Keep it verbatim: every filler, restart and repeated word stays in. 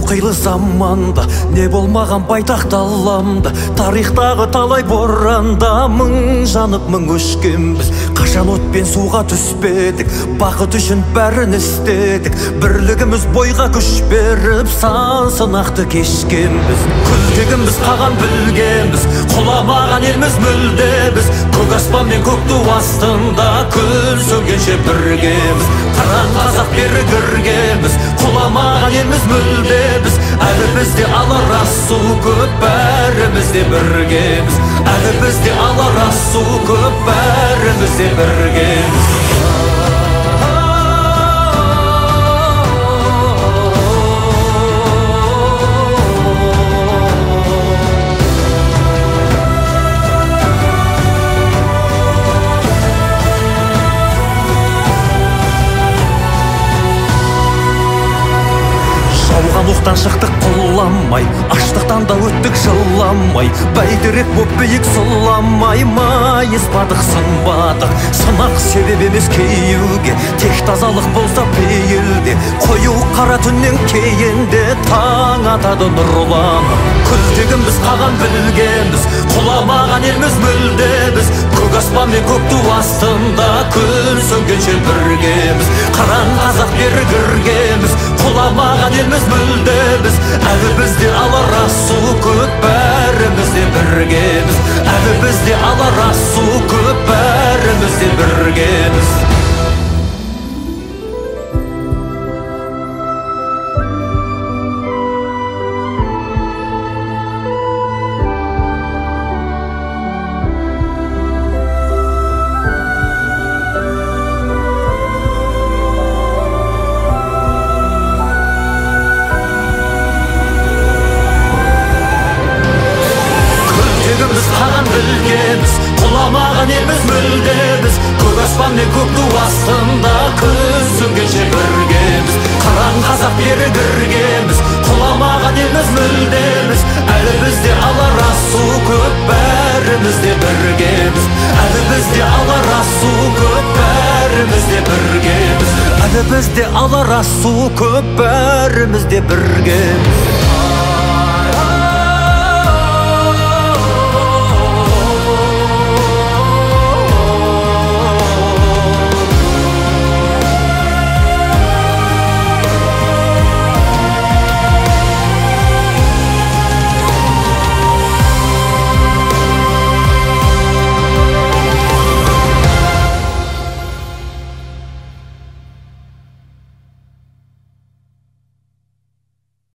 қилы заманда не болмаған байтақ даламда, тарихтағы талай боранда мың жанып мың өшкенбіз. Қашан от пен суға түспедік, бақыт үшін бәрін істедік. Бірлігіміз бойға күш беріп, сан сынақты кешкенбіз. Күлтегіміз қаған білгенбіз, құламаған елміз мүлде біз. Көк аспан мен көк ту астында күн сөнгенше біргеміз. Қыран қазақ бері кіргенбіз, құламаған елміз мүлде біз. Әлі бізде алар асу көп, бәріміз де біргеміз. Әлі бізде алар асу көп, бәріміз де біргеміз. Жауған оқтан шықтық құламай, аштықтан да өттік жыламай. Бәйтерек боп биік сұламай, майыспадық сынбадық. Сынақ себеп емес кейеуге, тек тазалық болса пейілде. Қою қара түннен кейінде таң атады нұрланып. Күлтегіміз қаған білгенбіз, құламаған елміз мүлде біз. Көк аспан мен көк ту астында күн сөнгенше біргеміз. Қыран қазақ бері кіргеміз, құламаған елміз мүлде біз. Әлі бізде алар асу көп, бәріміз де біргеміз. Әлі бізде алар асу көп, бәріміз де біргеміз. Күлтегіміз қаған білгенбіз, құламаған елміз мүлде біз. Көк аспан мен көк ту астында күн сөнгенше біргеміз. Қыран қазақ бері кіргеміз, құламаған елміз мүлде біз. Әлі бізде алар асу көп, бәріміз де біргеміз. Әлі бізде алар асу көп, бәріміз де біргеміз. Әлі бізде алар асу көп, бәріміз де біргеміз.